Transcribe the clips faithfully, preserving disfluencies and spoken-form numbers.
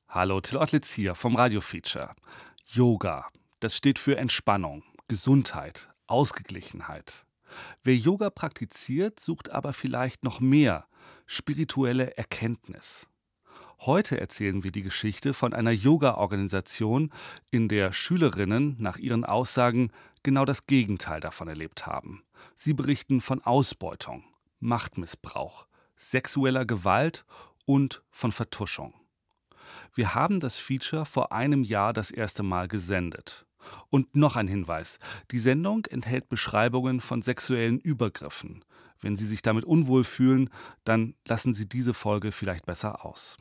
Hallo, Till Ottlitz hier vom Radio-Feature. Yoga, das steht für Entspannung, Gesundheit, Ausgeglichenheit. Wer Yoga praktiziert, sucht aber vielleicht noch mehr, spirituelle Erkenntnis. Heute erzählen wir die Geschichte von einer Yoga-Organisation, in der Schülerinnen nach ihren Aussagen genau das Gegenteil davon erlebt haben. Sie berichten von Ausbeutung, Machtmissbrauch, sexueller Gewalt und von Vertuschung. Wir haben das Feature vor einem Jahr das erste Mal gesendet. Und noch ein Hinweis: Die Sendung enthält Beschreibungen von sexuellen Übergriffen. Wenn Sie sich damit unwohl fühlen, dann lassen Sie diese Folge vielleicht besser aus.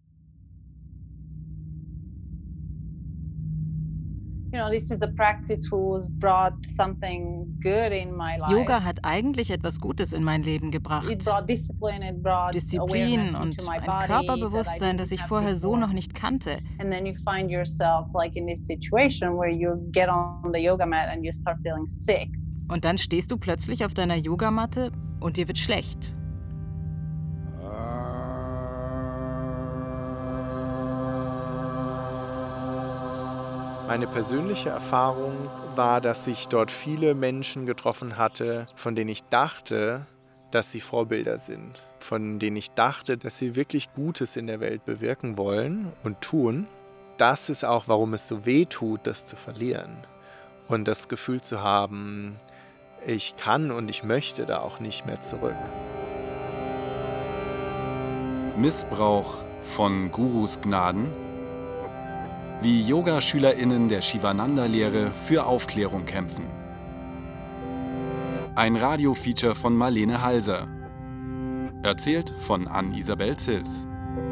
You know, this is a practice who's brought something good in my life. Yoga hat eigentlich etwas Gutes in mein Leben It gebracht. brought discipline, it brought Disziplin awareness into und my ein body Körperbewusstsein, that I das didn't ich have vorher so before. noch nicht kannte. And then you find yourself like in this situation where you get on the yoga mat and you start feeling sick. Und dann stehst du plötzlich auf deiner Yogamatte und dir wird schlecht. Meine persönliche Erfahrung war, dass ich dort viele Menschen getroffen hatte, von denen ich dachte, dass sie Vorbilder sind. Von denen ich dachte, dass sie wirklich Gutes in der Welt bewirken wollen und tun. Das ist auch, warum es so weh tut, das zu verlieren. Und das Gefühl zu haben, ich kann und ich möchte da auch nicht mehr zurück. Missbrauch von Gurus Gnaden. Wie Yoga-SchülerInnen der Shivananda-Lehre für Aufklärung kämpfen. Ein Radio-Feature von Marlene Halser. Erzählt von Ann-Isabel Zils.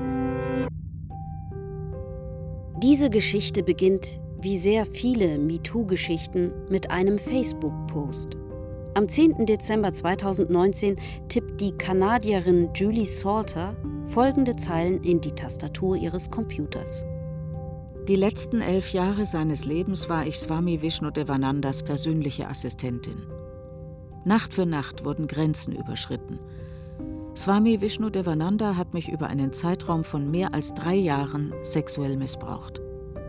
Diese Geschichte beginnt, wie sehr viele MeToo-Geschichten, mit einem Facebook-Post. Am zehnten Dezember zweitausendneunzehn tippt die Kanadierin Julie Salter folgende Zeilen in die Tastatur ihres Computers. Die letzten elf Jahre seines Lebens war ich Swami Vishnudevanandas persönliche Assistentin. Nacht für Nacht wurden Grenzen überschritten. Swami Vishnudevananda hat mich über einen Zeitraum von mehr als drei Jahren sexuell missbraucht.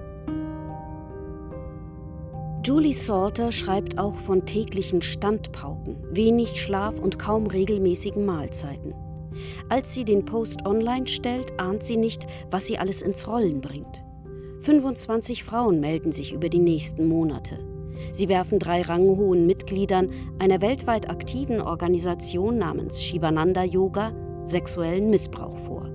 Julie Salter schreibt auch von täglichen Standpauken, wenig Schlaf und kaum regelmäßigen Mahlzeiten. Als sie den Post online stellt, ahnt sie nicht, was sie alles ins Rollen bringt. fünfundzwanzig Frauen melden sich über die nächsten Monate. Sie werfen drei ranghohen Mitgliedern einer weltweit aktiven Organisation namens Shivananda Yoga sexuellen Missbrauch vor.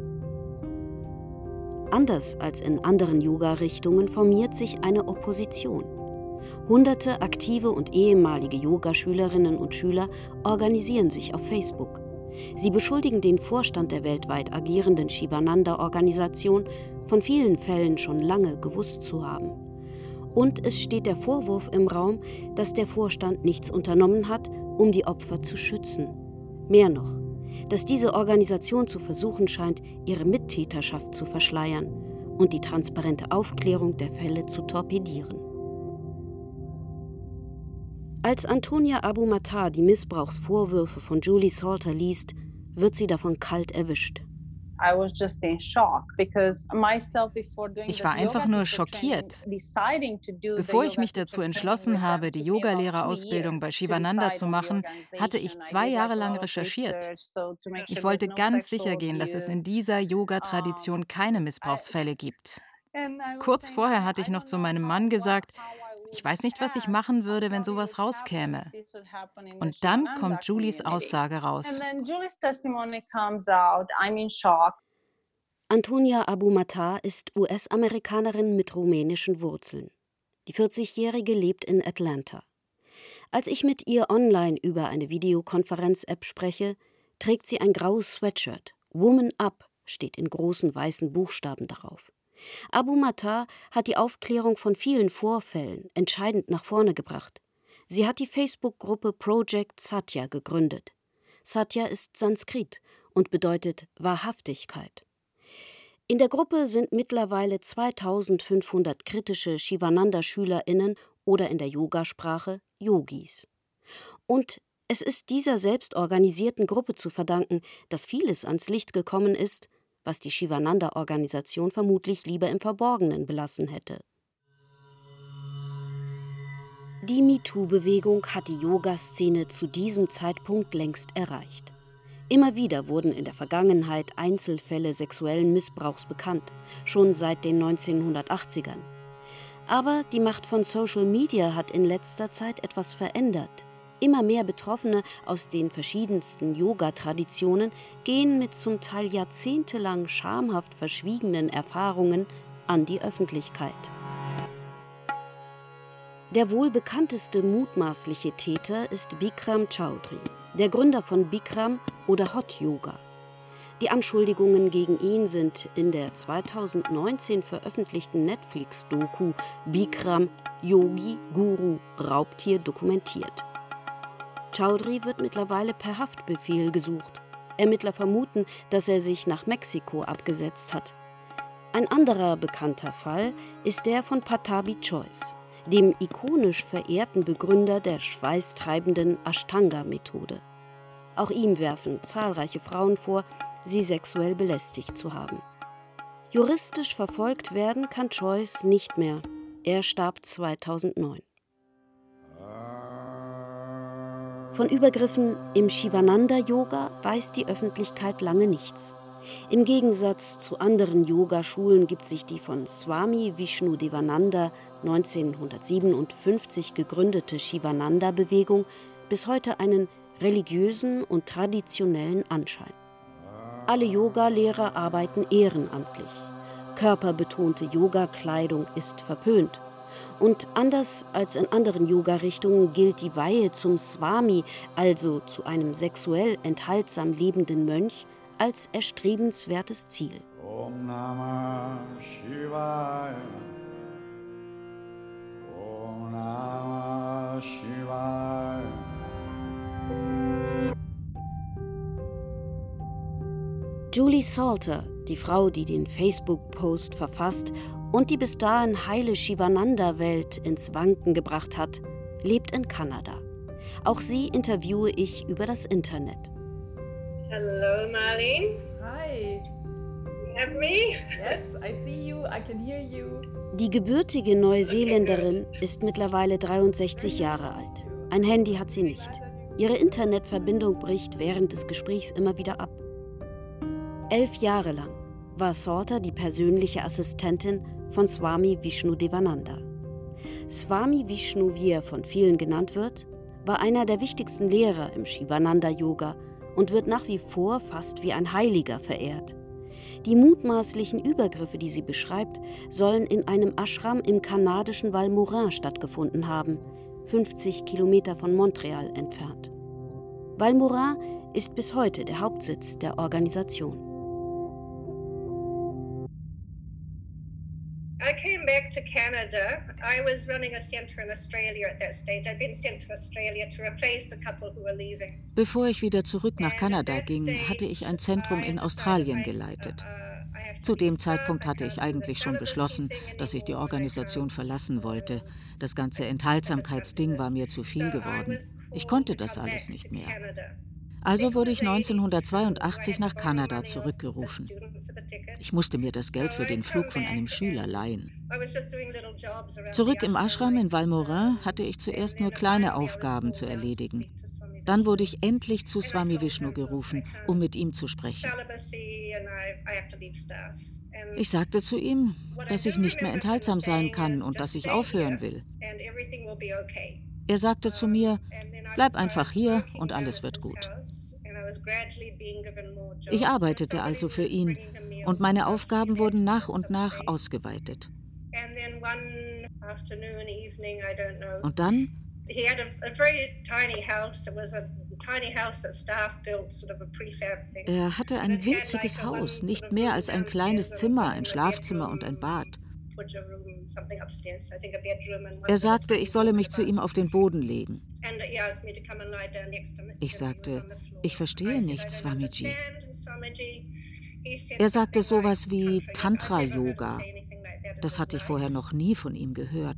Anders als in anderen Yoga-Richtungen formiert sich eine Opposition. Hunderte aktive und ehemalige Yogaschülerinnen und Schüler organisieren sich auf Facebook. Sie beschuldigen den Vorstand der weltweit agierenden Shivananda-Organisation, von vielen Fällen schon lange gewusst zu haben. Und es steht der Vorwurf im Raum, dass der Vorstand nichts unternommen hat, um die Opfer zu schützen. Mehr noch, dass diese Organisation zu versuchen scheint, ihre Mittäterschaft zu verschleiern und die transparente Aufklärung der Fälle zu torpedieren. Als Antonia Abu-Matar die Missbrauchsvorwürfe von Julie Salter liest, wird sie davon kalt erwischt. Ich war einfach nur schockiert. Bevor ich mich dazu entschlossen habe, die Yogalehrerausbildung bei Shivananda zu machen, hatte ich zwei Jahre lang recherchiert. Ich wollte ganz sicher gehen, dass es in dieser Yoga-Tradition keine Missbrauchsfälle gibt. Kurz vorher hatte ich noch zu meinem Mann gesagt, ich weiß nicht, was ich machen würde, wenn sowas rauskäme. Und dann kommt Julies Aussage raus. Antonia Abu-Matar ist U S-Amerikanerin mit rumänischen Wurzeln. Die vierzigjährige lebt in Atlanta. Als ich mit ihr online über eine Videokonferenz-App spreche, trägt sie ein graues Sweatshirt. Woman Up steht in großen weißen Buchstaben darauf. Abu-Matar hat die Aufklärung von vielen Vorfällen entscheidend nach vorne gebracht. Sie hat die Facebook-Gruppe Project Satya gegründet. Satya ist Sanskrit und bedeutet Wahrhaftigkeit. In der Gruppe sind mittlerweile zweitausendfünfhundert kritische Shivananda-SchülerInnen oder in der Yogasprache Yogis. Und es ist dieser selbstorganisierten Gruppe zu verdanken, dass vieles ans Licht gekommen ist, was die Shivananda-Organisation vermutlich lieber im Verborgenen belassen hätte. Die MeToo-Bewegung hat die Yoga-Szene zu diesem Zeitpunkt längst erreicht. Immer wieder wurden in der Vergangenheit Einzelfälle sexuellen Missbrauchs bekannt, schon seit den neunzehnhundertachtzigern. Aber die Macht von Social Media hat in letzter Zeit etwas verändert. Immer mehr Betroffene aus den verschiedensten Yoga-Traditionen gehen mit zum Teil jahrzehntelang schamhaft verschwiegenen Erfahrungen an die Öffentlichkeit. Der wohl bekannteste mutmaßliche Täter ist Bikram Choudhury, der Gründer von Bikram oder Hot Yoga. Die Anschuldigungen gegen ihn sind in der zweitausendneunzehn veröffentlichten Netflix-Doku Bikram Yogi Guru Raubtier dokumentiert. Choudhury wird mittlerweile per Haftbefehl gesucht. Ermittler vermuten, dass er sich nach Mexiko abgesetzt hat. Ein anderer bekannter Fall ist der von Pattabhi Jois, dem ikonisch verehrten Begründer der schweißtreibenden Ashtanga-Methode. Auch ihm werfen zahlreiche Frauen vor, sie sexuell belästigt zu haben. Juristisch verfolgt werden kann Jois nicht mehr. Er starb zweitausendneun. Von Übergriffen im Shivananda-Yoga weiß die Öffentlichkeit lange nichts. Im Gegensatz zu anderen Yogaschulen gibt sich die von Swami Vishnudevananda neunzehnhundertsiebenundfünfzig gegründete Shivananda-Bewegung bis heute einen religiösen und traditionellen Anschein. Alle Yogalehrer arbeiten ehrenamtlich. Körperbetonte Yogakleidung ist verpönt. Und anders als in anderen Yoga-Richtungen gilt die Weihe zum Swami, also zu einem sexuell enthaltsam lebenden Mönch, als erstrebenswertes Ziel. Om Namah Shivaya. Om Namah Shivaya. Julie Salter, die Frau, die den Facebook-Post verfasst und die bis dahin heile Shivananda-Welt ins Wanken gebracht hat, lebt in Kanada. Auch sie interviewe ich über das Internet. Hello, Marlene. Hi. You have me? Yes, I see you. I can hear you. Die gebürtige Neuseeländerin ist mittlerweile dreiundsechzig Jahre alt. Ein Handy hat sie nicht. Ihre Internetverbindung bricht während des Gesprächs immer wieder ab. Elf Jahre lang war Salter die persönliche Assistentin von Swami Vishnudevananda. Swami Vishnu, wie er von vielen genannt wird, war einer der wichtigsten Lehrer im Shivananda-Yoga und wird nach wie vor fast wie ein Heiliger verehrt. Die mutmaßlichen Übergriffe, die sie beschreibt, sollen in einem Ashram im kanadischen Val-Morin stattgefunden haben, fünfzig Kilometer von Montreal entfernt. Val-Morin ist bis heute der Hauptsitz der Organisation. I came back to Canada. I was running a center in Australia at that stage. I'd been sent to Australia to replace the couple who were leaving. Bevor ich wieder zurück nach Kanada ging, hatte ich ein Zentrum in Australien geleitet. Zu dem Zeitpunkt hatte ich eigentlich schon beschlossen, dass ich die Organisation verlassen wollte. Das ganze Enthaltsamkeitsding war mir zu viel geworden. Ich konnte das alles nicht mehr. Also wurde ich neunzehnhundertzweiundachtzig nach Kanada zurückgerufen. Ich musste mir das Geld für den Flug von einem Schüler leihen. Zurück im Ashram in Val-Morin hatte ich zuerst nur kleine Aufgaben zu erledigen. Dann wurde ich endlich zu Swami Vishnu gerufen, um mit ihm zu sprechen. Ich sagte zu ihm, dass ich nicht mehr enthaltsam sein kann und dass ich aufhören will. Er sagte zu mir, bleib einfach hier und alles wird gut. Ich arbeitete also für ihn und meine Aufgaben wurden nach und nach ausgeweitet. Und dann? Er hatte ein winziges Haus, nicht mehr als ein kleines Zimmer, ein Schlafzimmer und ein Bad. Er sagte, ich solle mich zu ihm auf den Boden legen. Ich sagte, ich verstehe nicht, Swamiji. Er sagte sowas wie Tantra-Yoga. Das hatte ich vorher noch nie von ihm gehört.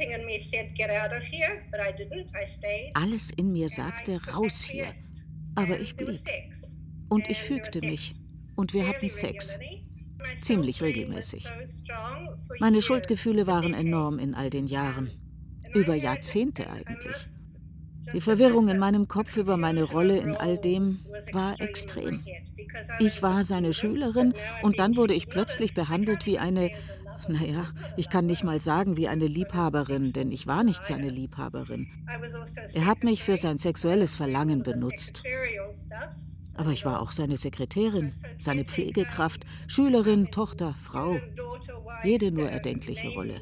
Alles in mir sagte, raus hier. Aber ich blieb. Und ich fügte mich. und wir hatten Sex. Ziemlich regelmäßig. Meine Schuldgefühle waren enorm in all den Jahren. Über Jahrzehnte eigentlich. Die Verwirrung in meinem Kopf über meine Rolle in all dem war extrem. Ich war seine Schülerin und dann wurde ich plötzlich behandelt wie eine, naja, ich kann nicht mal sagen wie eine Liebhaberin, denn ich war nicht seine Liebhaberin. Er hat mich für sein sexuelles Verlangen benutzt. Aber ich war auch seine Sekretärin, seine Pflegekraft, Schülerin, Tochter, Frau. Jede nur erdenkliche Rolle.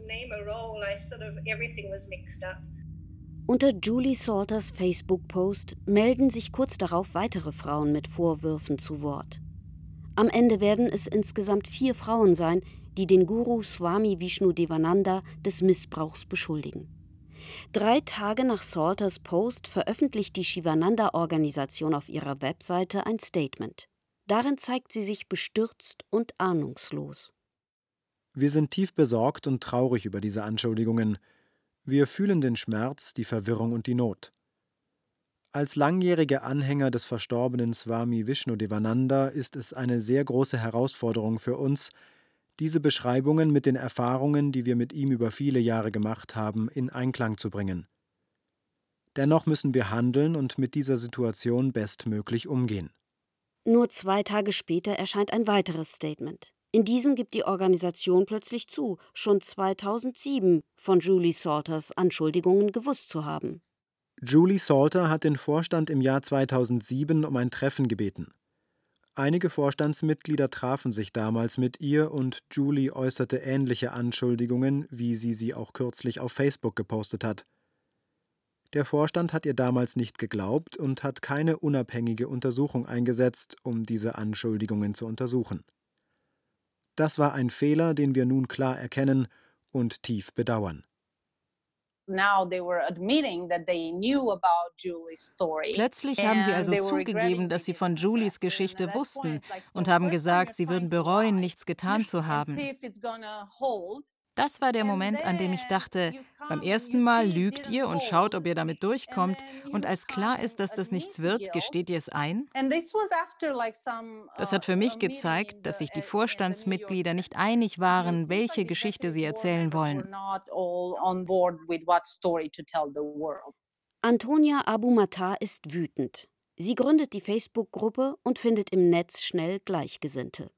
Unter Julie Salters Facebook-Post melden sich kurz darauf weitere Frauen mit Vorwürfen zu Wort. Am Ende werden es insgesamt vier Frauen sein, die den Guru Swami Vishnudevananda des Missbrauchs beschuldigen. Drei Tage nach Salters Post veröffentlicht die Shivananda-Organisation auf ihrer Webseite ein Statement. Darin zeigt sie sich bestürzt und ahnungslos. Wir sind tief besorgt und traurig über diese Anschuldigungen. Wir fühlen den Schmerz, die Verwirrung und die Not. Als langjährige Anhänger des verstorbenen Swami Vishnudevananda ist es eine sehr große Herausforderung für uns, diese Beschreibungen mit den Erfahrungen, die wir mit ihm über viele Jahre gemacht haben, in Einklang zu bringen. Dennoch müssen wir handeln und mit dieser Situation bestmöglich umgehen. Nur zwei Tage später erscheint ein weiteres Statement. In diesem gibt die Organisation plötzlich zu, schon zweitausendsieben von Julie Salters Anschuldigungen gewusst zu haben. Julie Salter hat den Vorstand im Jahr zweitausendsieben um ein Treffen gebeten. Einige Vorstandsmitglieder trafen sich damals mit ihr und Julie äußerte ähnliche Anschuldigungen, wie sie sie auch kürzlich auf Facebook gepostet hat. Der Vorstand hat ihr damals nicht geglaubt und hat keine unabhängige Untersuchung eingesetzt, um diese Anschuldigungen zu untersuchen. Das war ein Fehler, den wir nun klar erkennen und tief bedauern. Plötzlich haben sie also zugegeben, dass sie von Julies Geschichte wussten und haben gesagt, sie würden bereuen, nichts getan zu haben. Das war der Moment, an dem ich dachte, beim ersten Mal lügt ihr und schaut, ob ihr damit durchkommt. Und als klar ist, dass das nichts wird, gesteht ihr es ein? Das hat für mich gezeigt, dass sich die Vorstandsmitglieder nicht einig waren, welche Geschichte sie erzählen wollen. Antonia Abu-Matar ist wütend. Sie gründet die Facebook-Gruppe und findet im Netz schnell Gleichgesinnte.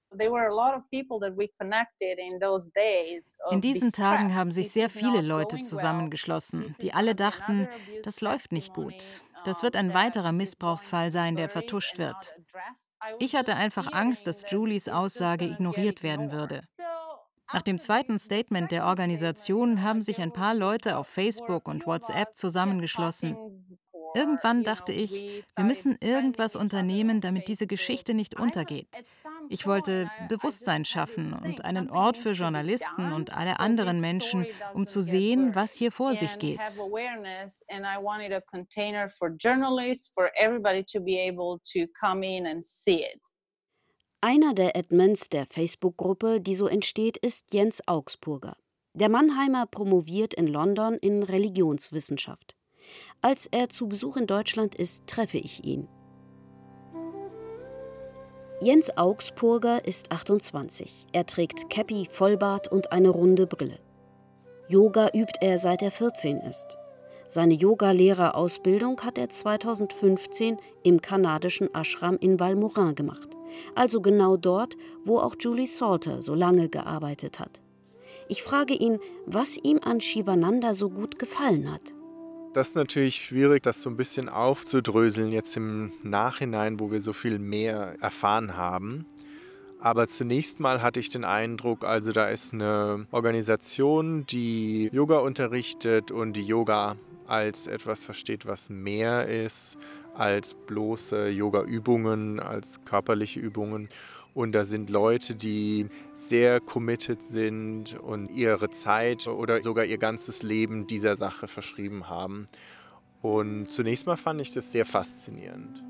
In diesen Tagen haben sich sehr viele Leute zusammengeschlossen, die alle dachten, das läuft nicht gut. Das wird ein weiterer Missbrauchsfall sein, der vertuscht wird. Ich hatte einfach Angst, dass Julies Aussage ignoriert werden würde. Nach dem zweiten Statement der Organisation haben sich ein paar Leute auf Facebook und WhatsApp zusammengeschlossen. Irgendwann dachte ich, wir müssen irgendwas unternehmen, damit diese Geschichte nicht untergeht. Ich wollte Bewusstsein schaffen und einen Ort für Journalisten und alle anderen Menschen, um zu sehen, was hier vor sich geht. Einer der Admins der Facebook-Gruppe, die so entsteht, ist Jens Augsburger. Der Mannheimer promoviert in London in Religionswissenschaft. Als er zu Besuch in Deutschland ist, treffe ich ihn. Jens Augsburger ist achtundzwanzig. Er trägt Käppi, Vollbart und eine runde Brille. Yoga übt er, seit er vierzehn ist. Seine Yoga-Lehrerausbildung hat er zweitausendfünfzehn im kanadischen Ashram in Valmorin gemacht. Also genau dort, wo auch Julie Salter so lange gearbeitet hat. Ich frage ihn, was ihm an Shivananda so gut gefallen hat. Das ist natürlich schwierig, das so ein bisschen aufzudröseln jetzt im Nachhinein, wo wir so viel mehr erfahren haben. Aber zunächst mal hatte ich den Eindruck, also da ist eine Organisation, die Yoga unterrichtet und die Yoga als etwas versteht, was mehr ist als bloße Yoga-Übungen, als körperliche Übungen. Und da sind Leute, die sehr committed sind und ihre Zeit oder sogar ihr ganzes Leben dieser Sache verschrieben haben. Und zunächst mal fand ich das sehr faszinierend.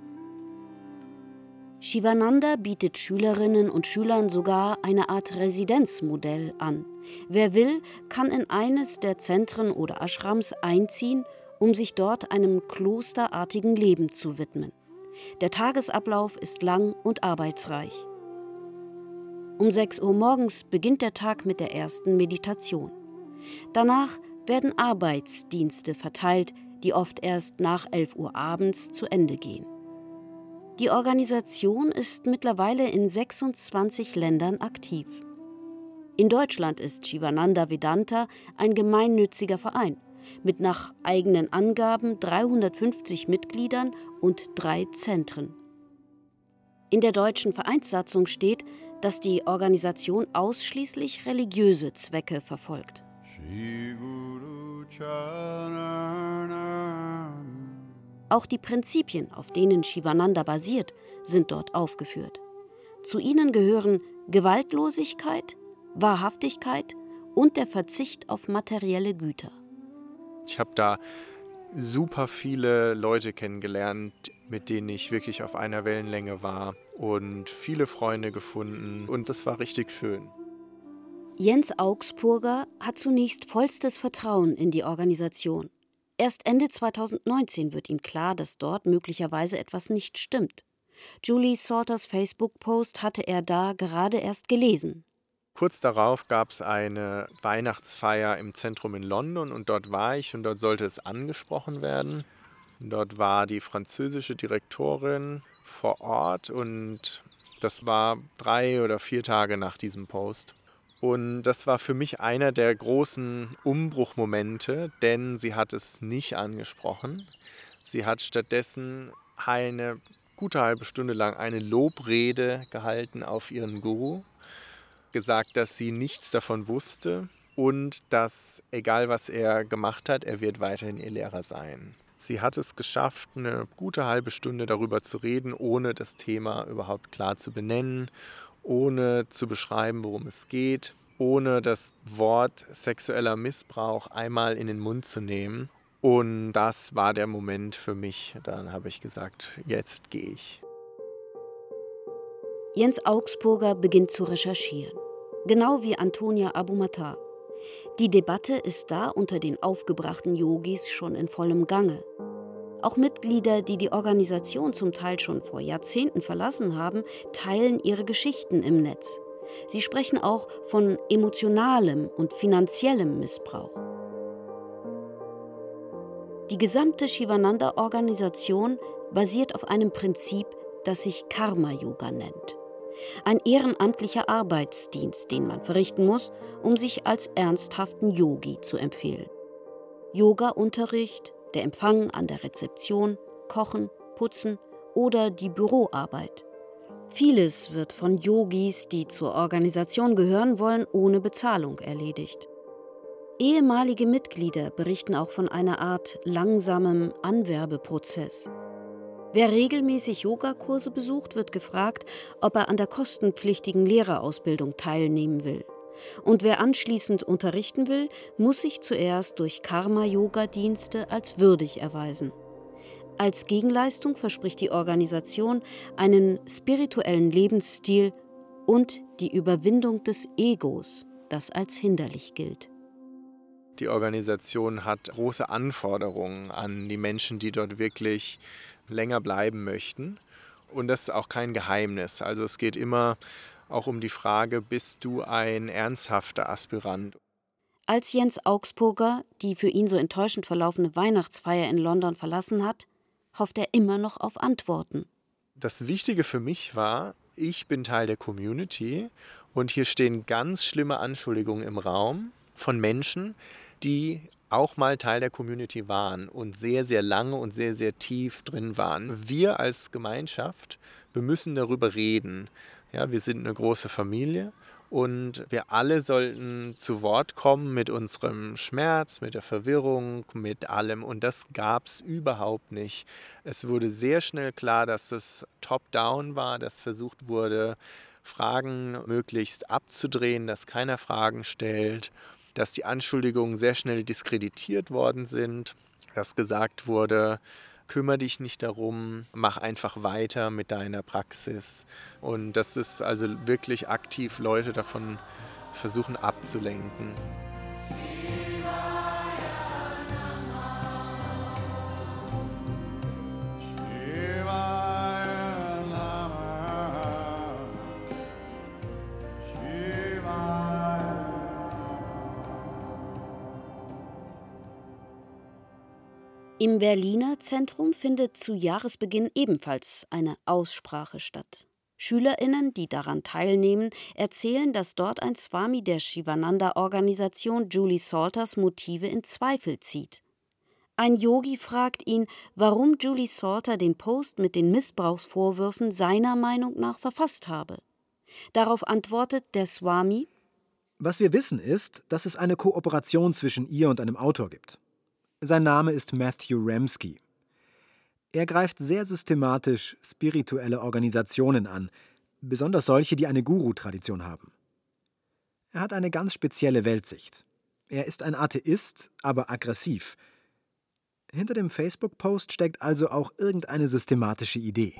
Shivananda bietet Schülerinnen und Schülern sogar eine Art Residenzmodell an. Wer will, kann in eines der Zentren oder Ashrams einziehen, um sich dort einem klosterartigen Leben zu widmen. Der Tagesablauf ist lang und arbeitsreich. Um sechs Uhr morgens beginnt der Tag mit der ersten Meditation. Danach werden Arbeitsdienste verteilt, die oft erst nach elf Uhr abends zu Ende gehen. Die Organisation ist mittlerweile in sechsundzwanzig Ländern aktiv. In Deutschland ist Shivananda Vedanta ein gemeinnütziger Verein mit nach eigenen Angaben dreihundertfünfzig Mitgliedern und drei Zentren. In der deutschen Vereinssatzung steht, dass die Organisation ausschließlich religiöse Zwecke verfolgt. Auch die Prinzipien, auf denen Shivananda basiert, sind dort aufgeführt. Zu ihnen gehören Gewaltlosigkeit, Wahrhaftigkeit und der Verzicht auf materielle Güter. Ich habe da super viele Leute kennengelernt, mit denen ich wirklich auf einer Wellenlänge war und viele Freunde gefunden und das war richtig schön. Jens Augsburger hat zunächst vollstes Vertrauen in die Organisation. Erst Ende zweitausendneunzehn wird ihm klar, dass dort möglicherweise etwas nicht stimmt. Julie Salters Facebook-Post hatte er da gerade erst gelesen. Kurz darauf gab es eine Weihnachtsfeier im Zentrum in London und dort war ich und dort sollte es angesprochen werden. Und dort war die französische Direktorin vor Ort und das war drei oder vier Tage nach diesem Post. Und das war für mich einer der großen Umbruchmomente, denn sie hat es nicht angesprochen. Sie hat stattdessen eine gute halbe Stunde lang eine Lobrede gehalten auf ihren Guru, gesagt, dass sie nichts davon wusste und dass, egal was er gemacht hat, er wird weiterhin ihr Lehrer sein. Sie hat es geschafft, eine gute halbe Stunde darüber zu reden, ohne das Thema überhaupt klar zu benennen, ohne zu beschreiben, worum es geht, ohne das Wort sexueller Missbrauch einmal in den Mund zu nehmen. Und das war der Moment für mich. Dann habe ich gesagt, jetzt gehe ich. Jens Augsburger beginnt zu recherchieren, genau wie Antonia Abu-Matar. Die Debatte ist da unter den aufgebrachten Yogis schon in vollem Gange. Auch Mitglieder, die die Organisation zum Teil schon vor Jahrzehnten verlassen haben, teilen ihre Geschichten im Netz. Sie sprechen auch von emotionalem und finanziellem Missbrauch. Die gesamte Shivananda-Organisation basiert auf einem Prinzip, das sich Karma-Yoga nennt. Ein ehrenamtlicher Arbeitsdienst, den man verrichten muss, um sich als ernsthaften Yogi zu empfehlen. Yoga-Unterricht, der Empfang an der Rezeption, Kochen, Putzen oder die Büroarbeit. Vieles wird von Yogis, die zur Organisation gehören wollen, ohne Bezahlung erledigt. Ehemalige Mitglieder berichten auch von einer Art langsamem Anwerbeprozess. Wer regelmäßig Yogakurse besucht, wird gefragt, ob er an der kostenpflichtigen Lehrerausbildung teilnehmen will. Und wer anschließend unterrichten will, muss sich zuerst durch Karma-Yoga-Dienste als würdig erweisen. Als Gegenleistung verspricht die Organisation einen spirituellen Lebensstil und die Überwindung des Egos, das als hinderlich gilt. Die Organisation hat große Anforderungen an die Menschen, die dort wirklich länger bleiben möchten. Und das ist auch kein Geheimnis. Also es geht immer auch um die Frage, bist du ein ernsthafter Aspirant? Als Jens Augsburger die für ihn so enttäuschend verlaufene Weihnachtsfeier in London verlassen hat, hofft er immer noch auf Antworten. Das Wichtige für mich war, ich bin Teil der Community und hier stehen ganz schlimme Anschuldigungen im Raum von Menschen, die auch mal Teil der Community waren und sehr, sehr lange und sehr, sehr tief drin waren. Wir als Gemeinschaft, wir müssen darüber reden. Ja, wir sind eine große Familie und wir alle sollten zu Wort kommen mit unserem Schmerz, mit der Verwirrung, mit allem. Und das gab es überhaupt nicht. Es wurde sehr schnell klar, dass es top-down war, dass versucht wurde, Fragen möglichst abzudrehen, dass keiner Fragen stellt, dass die Anschuldigungen sehr schnell diskreditiert worden sind, dass gesagt wurde, kümmere dich nicht darum, mach einfach weiter mit deiner Praxis. Und das ist also wirklich aktiv Leute davon versuchen abzulenken. Im Berliner Zentrum findet zu Jahresbeginn ebenfalls eine Aussprache statt. SchülerInnen, die daran teilnehmen, erzählen, dass dort ein Swami der Shivananda-Organisation Julie Salters Motive in Zweifel zieht. Ein Yogi fragt ihn, warum Julie Salter den Post mit den Missbrauchsvorwürfen seiner Meinung nach verfasst habe. Darauf antwortet der Swami: Was wir wissen ist, dass es eine Kooperation zwischen ihr und einem Autor gibt. Sein Name ist Matthew Ramsky. Er greift sehr systematisch spirituelle Organisationen an, besonders solche, die eine Guru-Tradition haben. Er hat eine ganz spezielle Weltsicht. Er ist ein Atheist, aber aggressiv. Hinter dem Facebook-Post steckt also auch irgendeine systematische Idee.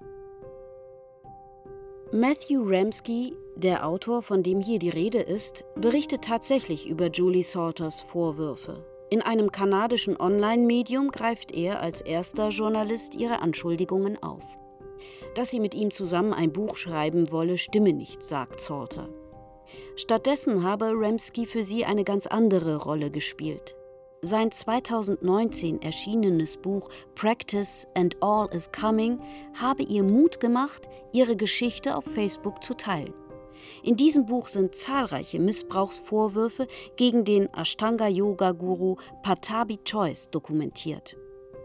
Matthew Ramsky, der Autor, von dem hier die Rede ist, berichtet tatsächlich über Julie Salters Vorwürfe. In einem kanadischen Online-Medium greift er als erster Journalist ihre Anschuldigungen auf. Dass sie mit ihm zusammen ein Buch schreiben wolle, stimme nicht, sagt Salter. Stattdessen habe Ramsky für sie eine ganz andere Rolle gespielt. Sein zweitausendneunzehn erschienenes Buch Practice and All is Coming habe ihr Mut gemacht, ihre Geschichte auf Facebook zu teilen. In diesem Buch sind zahlreiche Missbrauchsvorwürfe gegen den Ashtanga-Yoga-Guru Pattabhi Jois dokumentiert.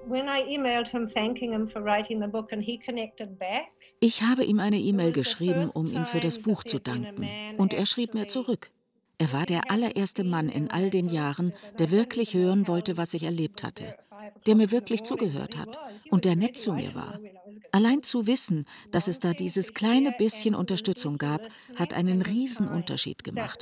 Ich habe ihm eine E-Mail geschrieben, um ihm für das Buch zu danken. Und er schrieb mir zurück. Er war der allererste Mann in all den Jahren, der wirklich hören wollte, was ich erlebt hatte. Der mir wirklich zugehört hat und der nett zu mir war. Allein zu wissen, dass es da dieses kleine bisschen Unterstützung gab, hat einen riesen Unterschied gemacht.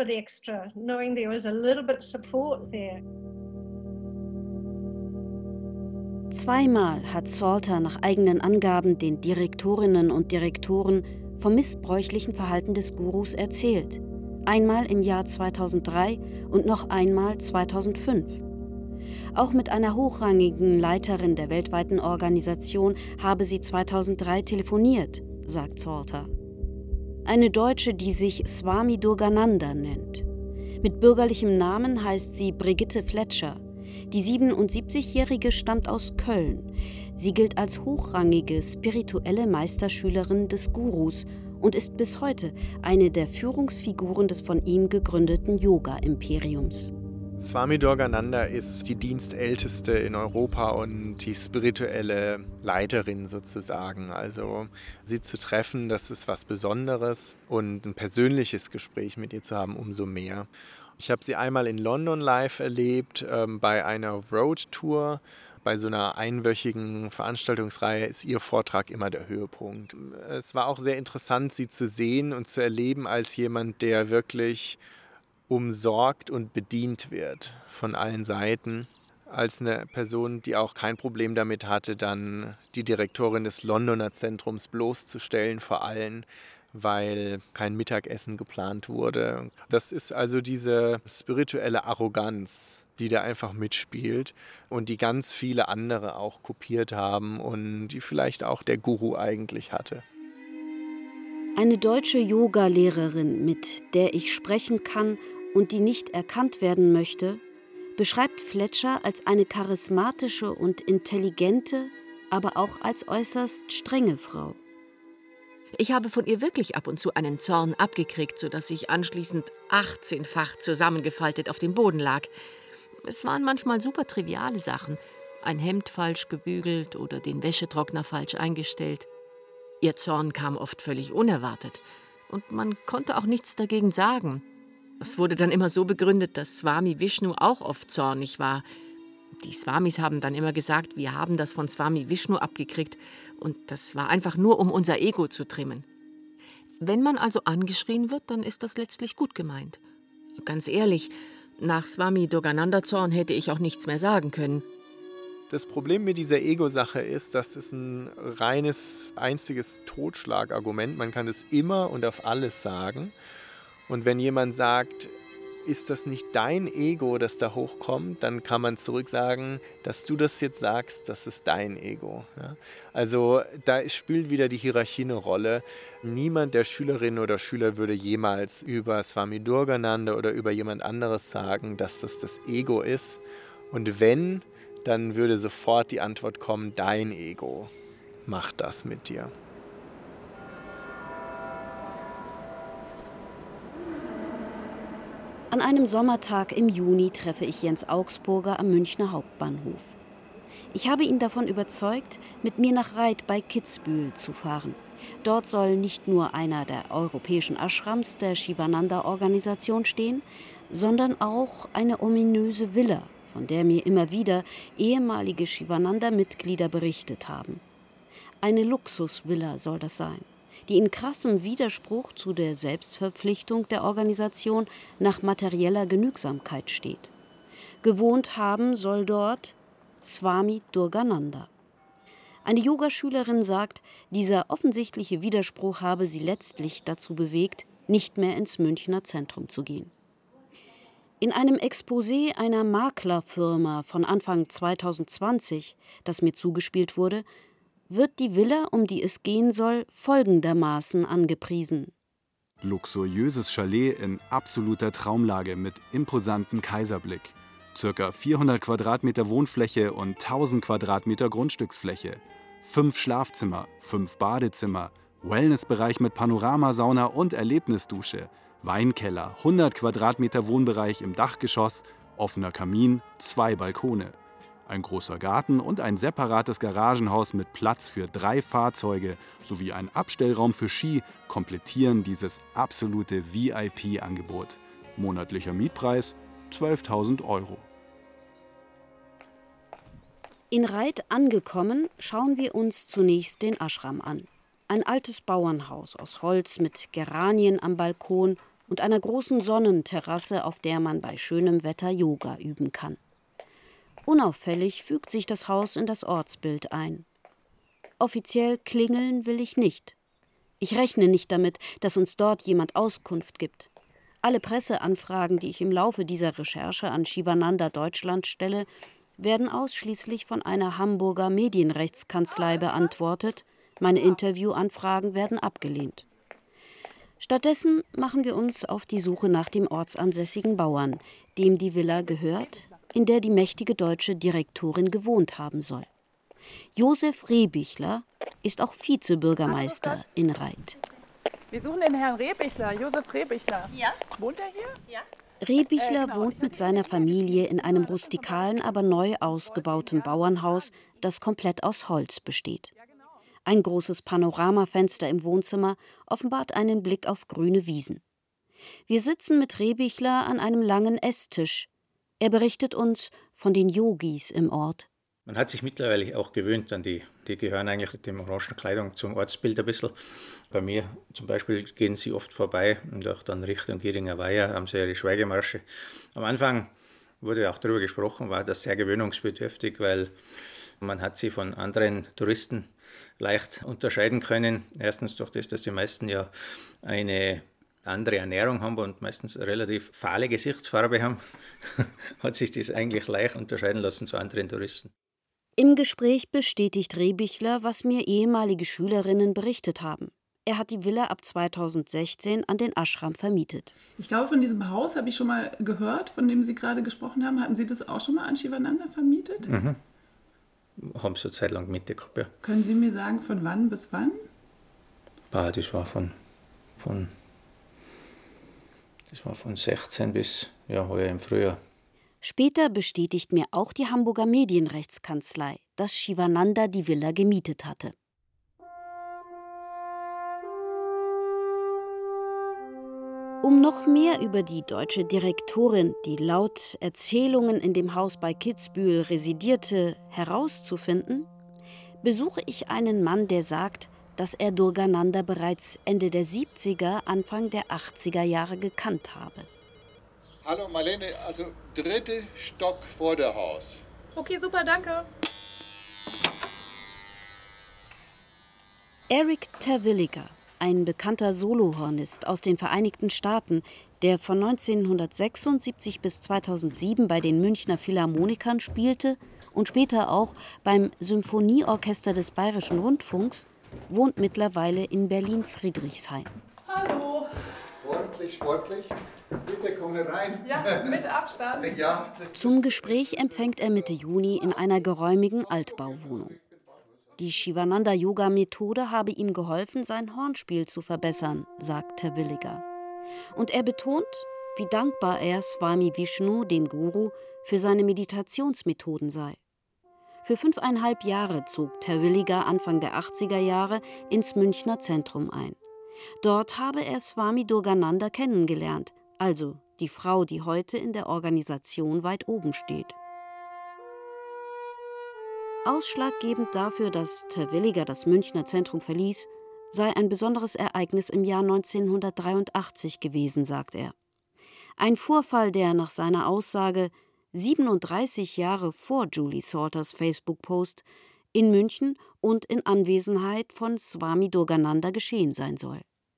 Zweimal hat Salter nach eigenen Angaben den Direktorinnen und Direktoren vom missbräuchlichen Verhalten des Gurus erzählt. Einmal im Jahr zweitausenddrei und noch einmal zweitausendfünf. Auch mit einer hochrangigen Leiterin der weltweiten Organisation habe sie zweitausenddrei telefoniert, sagt Salter. Eine Deutsche, die sich Swami Durgananda nennt. Mit bürgerlichem Namen heißt sie Brigitte Fletcher. Die siebenundsiebzigjährige stammt aus Köln. Sie gilt als hochrangige spirituelle Meisterschülerin des Gurus und ist bis heute eine der Führungsfiguren des von ihm gegründeten Yoga-Imperiums. Swami Durgananda ist die Dienstälteste in Europa und die spirituelle Leiterin sozusagen. Also sie zu treffen, das ist was Besonderes, und ein persönliches Gespräch mit ihr zu haben, umso mehr. Ich habe sie einmal in London live erlebt, ähm, bei einer Roadtour. Bei so einer einwöchigen Veranstaltungsreihe ist ihr Vortrag immer der Höhepunkt. Es war auch sehr interessant, sie zu sehen und zu erleben als jemand, der wirklich umsorgt und bedient wird von allen Seiten. Als eine Person, die auch kein Problem damit hatte, dann die Direktorin des Londoner Zentrums bloßzustellen vor allen, weil kein Mittagessen geplant wurde. Das ist also diese spirituelle Arroganz, die da einfach mitspielt und die ganz viele andere auch kopiert haben und die vielleicht auch der Guru eigentlich hatte. Eine deutsche Yoga-Lehrerin, mit der ich sprechen kann und die nicht erkannt werden möchte, beschreibt Fletcher als eine charismatische und intelligente, aber auch als äußerst strenge Frau. Ich habe von ihr wirklich ab und zu einen Zorn abgekriegt, sodass ich anschließend achtzehnfach zusammengefaltet auf dem Boden lag. Es waren manchmal super triviale Sachen. Ein Hemd falsch gebügelt oder den Wäschetrockner falsch eingestellt. Ihr Zorn kam oft völlig unerwartet. Und man konnte auch nichts dagegen sagen. Es wurde dann immer so begründet, dass Swami Vishnu auch oft zornig war. Die Swamis haben dann immer gesagt, wir haben das von Swami Vishnu abgekriegt. Und das war einfach nur, um unser Ego zu trimmen. Wenn man also angeschrien wird, dann ist das letztlich gut gemeint. Ganz ehrlich, nach Swami Durgananda-Zorn hätte ich auch nichts mehr sagen können. Das Problem mit dieser Ego-Sache ist, dass es ein reines, einziges Totschlagargument. Man kann es immer und auf alles sagen. Und wenn jemand sagt, ist das nicht dein Ego, das da hochkommt, dann kann man zurück sagen, dass du das jetzt sagst, das ist dein Ego. Ja? Also da spielt wieder die Hierarchie eine Rolle. Niemand der Schülerinnen oder Schüler würde jemals über Swami Durgananda oder über jemand anderes sagen, dass das das Ego ist. Und wenn, dann würde sofort die Antwort kommen, dein Ego macht das mit dir. An einem Sommertag im Juni treffe ich Jens Augsburger am Münchner Hauptbahnhof. Ich habe ihn davon überzeugt, mit mir nach Reith bei Kitzbühel zu fahren. Dort soll nicht nur einer der europäischen Ashrams der Shivananda-Organisation stehen, sondern auch eine ominöse Villa, von der mir immer wieder ehemalige Shivananda-Mitglieder berichtet haben. Eine Luxusvilla soll das sein, die in krassem Widerspruch zu der Selbstverpflichtung der Organisation nach materieller Genügsamkeit steht. Gewohnt haben soll dort Swami Durgananda. Eine Yogaschülerin sagt, dieser offensichtliche Widerspruch habe sie letztlich dazu bewegt, nicht mehr ins Münchner Zentrum zu gehen. In einem Exposé einer Maklerfirma von Anfang zweitausendzwanzig, das mir zugespielt wurde, wird die Villa, um die es gehen soll, folgendermaßen angepriesen. Luxuriöses Chalet in absoluter Traumlage mit imposantem Kaiserblick. Circa vierhundert Quadratmeter Wohnfläche und tausend Quadratmeter Grundstücksfläche. Fünf Schlafzimmer, fünf Badezimmer, Wellnessbereich mit Panoramasauna und Erlebnisdusche, Weinkeller, hundert Quadratmeter Wohnbereich im Dachgeschoss, offener Kamin, zwei Balkone. Ein großer Garten und ein separates Garagenhaus mit Platz für drei Fahrzeuge sowie ein Abstellraum für Ski komplettieren dieses absolute V I P-Angebot. Monatlicher Mietpreis zwölftausend Euro. In Reith angekommen, schauen wir uns zunächst den Ashram an. Ein altes Bauernhaus aus Holz mit Geranien am Balkon und einer großen Sonnenterrasse, auf der man bei schönem Wetter Yoga üben kann. Unauffällig fügt sich das Haus in das Ortsbild ein. Offiziell klingeln will ich nicht. Ich rechne nicht damit, dass uns dort jemand Auskunft gibt. Alle Presseanfragen, die ich im Laufe dieser Recherche an Shivananda Deutschland stelle, werden ausschließlich von einer Hamburger Medienrechtskanzlei beantwortet. Meine Interviewanfragen werden abgelehnt. Stattdessen machen wir uns auf die Suche nach dem ortsansässigen Bauern, dem die Villa gehört, in der die mächtige deutsche Direktorin gewohnt haben soll. Josef Rehbichler ist auch Vizebürgermeister in Reith. Wir suchen den Herrn Rehbichler, Josef Rehbichler. Ja. Wohnt er hier? Ja. Rehbichler äh, genau. wohnt mit seiner Familie in einem rustikalen, aber neu ausgebauten Bauernhaus, das komplett aus Holz besteht. Ein großes Panoramafenster im Wohnzimmer offenbart einen Blick auf grüne Wiesen. Wir sitzen mit Rehbichler an einem langen Esstisch. Er berichtet uns von den Yogis im Ort. Man hat sich mittlerweile auch gewöhnt an die. Die gehören eigentlich mit der orangen Kleidung zum Ortsbild ein bisschen. Bei mir zum Beispiel gehen sie oft vorbei und auch dann Richtung Gieringer Weiher haben sie ihre Schweigemarsche. Am Anfang wurde auch darüber gesprochen, war das sehr gewöhnungsbedürftig, weil man hat sie von anderen Touristen leicht unterscheiden können. Erstens durch das, dass die meisten ja eine andere Ernährung haben und meistens eine relativ fahle Gesichtsfarbe haben, hat sich das eigentlich leicht unterscheiden lassen zu anderen Touristen. Im Gespräch bestätigt Rehbichler, was mir ehemalige Schülerinnen berichtet haben. Er hat die Villa ab zweitausendsechzehn an den Ashram vermietet. Ich glaube, von diesem Haus habe ich schon mal gehört, von dem Sie gerade gesprochen haben. Haben Sie das auch schon mal an Shivananda vermietet? Mhm. Haben sie eine Zeit lang Miete gehabt, ja. Können Sie mir sagen, von wann bis wann? Ah, das war von, von, das war von sechzehn bis ja, heuer im Frühjahr. Später bestätigt mir auch die Hamburger Medienrechtskanzlei, dass Shivananda die Villa gemietet hatte. Um noch mehr über die deutsche Direktorin, die laut Erzählungen in dem Haus bei Kitzbühel residierte, herauszufinden, besuche ich einen Mann, der sagt, dass er Durgananda bereits Ende der siebziger, Anfang der achtziger Jahre gekannt habe. Hallo Marlene, also dritte Stock vor der Haus. Okay, super, danke. Eric Terwilliger, ein bekannter Solohornist aus den Vereinigten Staaten, der von neunzehnhundertsechsundsiebzig bis zweitausendsieben bei den Münchner Philharmonikern spielte und später auch beim Symphonieorchester des Bayerischen Rundfunks, wohnt mittlerweile in Berlin-Friedrichshain. Hallo. Ordentlich sportlich. Bitte komm herein. Ja, mit Abstand. Ja. Zum Gespräch empfängt er Mitte Juni in einer geräumigen Altbauwohnung. Die Shivananda-Yoga-Methode habe ihm geholfen, sein Hornspiel zu verbessern, sagt Terwilliger. Und er betont, wie dankbar er Swami Vishnu, dem Guru, für seine Meditationsmethoden sei. Für fünfeinhalb Jahre zog Terwilliger Anfang der achtziger Jahre ins Münchner Zentrum ein. Dort habe er Swami Durgananda kennengelernt, also die Frau, die heute in der Organisation weit oben steht. Ausschlaggebend dafür, dass Terwilliger das Münchner Zentrum verließ, sei ein besonderes Ereignis im Jahr neunzehnhundertdreiundachtzig gewesen, sagt er. Ein Vorfall, der nach seiner Aussage siebenunddreißig Jahre vor Julie Salters Facebook-Post in München und in Anwesenheit von Swami Durgananda geschehen sein soll.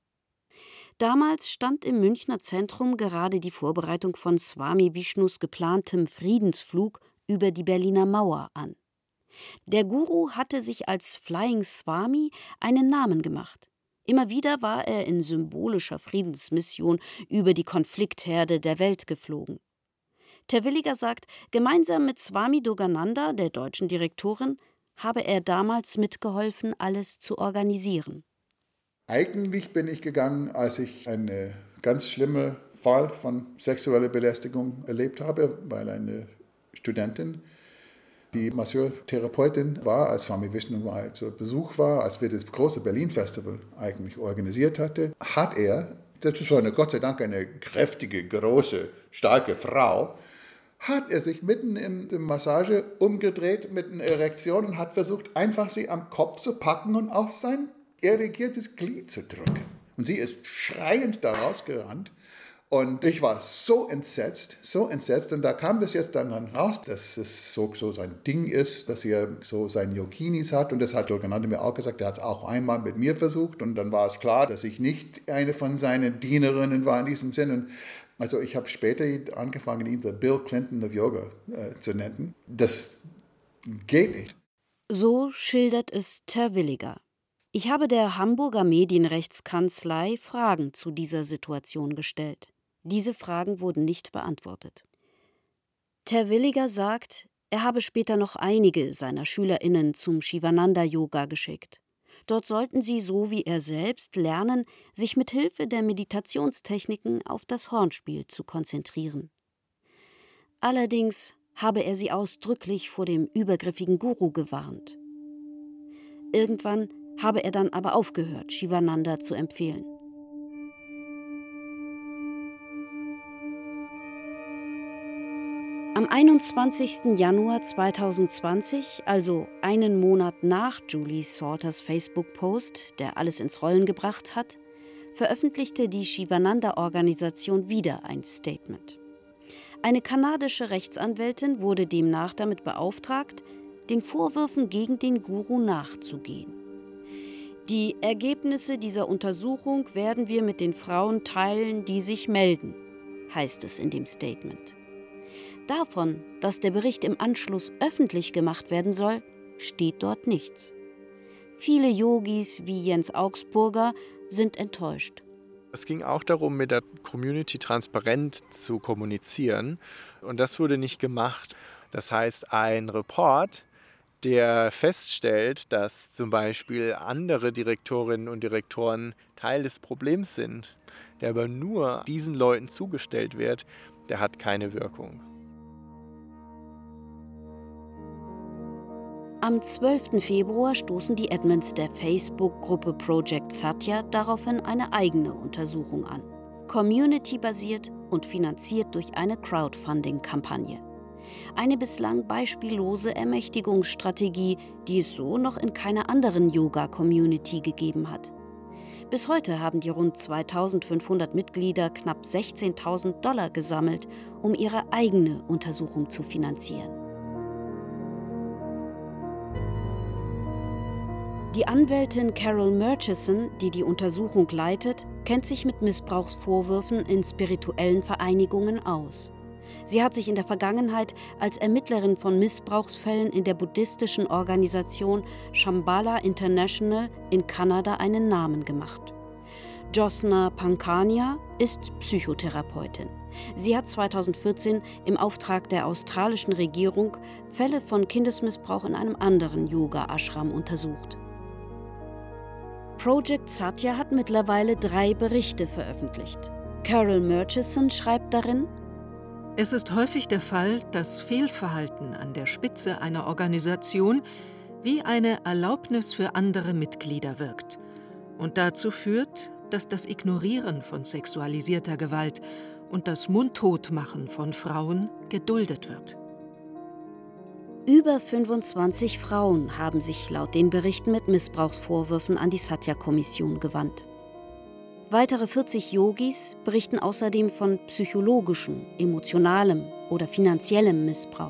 Damals stand im Münchner Zentrum gerade die Vorbereitung von Swami Vishnus geplantem Friedensflug über die Berliner Mauer an. Der Guru hatte sich als Flying Swami einen Namen gemacht. Immer wieder war er in symbolischer Friedensmission über die Konfliktherde der Welt geflogen. Terwilliger sagt, gemeinsam mit Swami Durgananda, der deutschen Direktorin, habe er damals mitgeholfen, alles zu organisieren. Eigentlich bin ich gegangen, als ich einen ganz schlimmen Fall von sexueller Belästigung erlebt habe, weil eine Studentin, die Masseurtherapeutin war, als Swami Vishnu mal zu Besuch war, als wir das große Berlin-Festival eigentlich organisiert hatten, hat er, das war eine, Gott sei Dank eine kräftige, große, starke Frau, hat er sich mitten in der Massage umgedreht mit einer Erektion und hat versucht, einfach sie am Kopf zu packen und auf sein erregiertes Glied zu drücken. Und sie ist schreiend da rausgerannt. Und ich war so entsetzt, so entsetzt. Und da kam das jetzt dann raus, dass es so, so sein Ding ist, dass er so seine Yoginis hat. Und das hat Durgananda mir auch gesagt, er hat es auch einmal mit mir versucht. Und dann war es klar, dass ich nicht eine von seinen Dienerinnen war in diesem Sinne. Also ich habe später angefangen, ihn the Bill Clinton of Yoga äh, zu nennen. Das geht nicht. So schildert es Terwilliger. Ich habe der Hamburger Medienrechtskanzlei Fragen zu dieser Situation gestellt. Diese Fragen wurden nicht beantwortet. Terwilliger sagt, er habe später noch einige seiner SchülerInnen zum Shivananda-Yoga geschickt. Dort sollten sie, so wie er selbst, lernen, sich mit Hilfe der Meditationstechniken auf das Hornspiel zu konzentrieren. Allerdings habe er sie ausdrücklich vor dem übergriffigen Guru gewarnt. Irgendwann habe er dann aber aufgehört, Shivananda zu empfehlen. Am einundzwanzigsten Januar zweitausendzwanzig, also einen Monat nach Julie Salters Facebook-Post, der alles ins Rollen gebracht hat, veröffentlichte die Shivananda-Organisation wieder ein Statement. Eine kanadische Rechtsanwältin wurde demnach damit beauftragt, den Vorwürfen gegen den Guru nachzugehen. Die Ergebnisse dieser Untersuchung werden wir mit den Frauen teilen, die sich melden, heißt es in dem Statement. Davon, dass der Bericht im Anschluss öffentlich gemacht werden soll, steht dort nichts. Viele Yogis wie Jens Augsburger sind enttäuscht. Es ging auch darum, mit der Community transparent zu kommunizieren. Und das wurde nicht gemacht. Das heißt, ein Report, der feststellt, dass zum Beispiel andere Direktorinnen und Direktoren Teil des Problems sind, der aber nur diesen Leuten zugestellt wird, der hat keine Wirkung. Am zwölften Februar stoßen die Admins der Facebook-Gruppe Project Satya daraufhin eine eigene Untersuchung an. Community-basiert und finanziert durch eine Crowdfunding-Kampagne. Eine bislang beispiellose Ermächtigungsstrategie, die es so noch in keiner anderen Yoga-Community gegeben hat. Bis heute haben die rund zweitausendfünfhundert Mitglieder knapp sechzehntausend Dollar gesammelt, um ihre eigene Untersuchung zu finanzieren. Die Anwältin Carol Murchison, die die Untersuchung leitet, kennt sich mit Missbrauchsvorwürfen in spirituellen Vereinigungen aus. Sie hat sich in der Vergangenheit als Ermittlerin von Missbrauchsfällen in der buddhistischen Organisation Shambhala International in Kanada einen Namen gemacht. Josna Pankania ist Psychotherapeutin. Sie hat zweitausendvierzehn im Auftrag der australischen Regierung Fälle von Kindesmissbrauch in einem anderen Yoga-Ashram untersucht. Project Satya hat mittlerweile drei Berichte veröffentlicht. Carol Murchison schreibt darin: Es ist häufig der Fall, dass Fehlverhalten an der Spitze einer Organisation wie eine Erlaubnis für andere Mitglieder wirkt und dazu führt, dass das Ignorieren von sexualisierter Gewalt und das Mundtotmachen von Frauen geduldet wird. Über fünfundzwanzig Frauen haben sich laut den Berichten mit Missbrauchsvorwürfen an die Satya-Kommission gewandt. Weitere vierzig Yogis berichten außerdem von psychologischem, emotionalem oder finanziellem Missbrauch.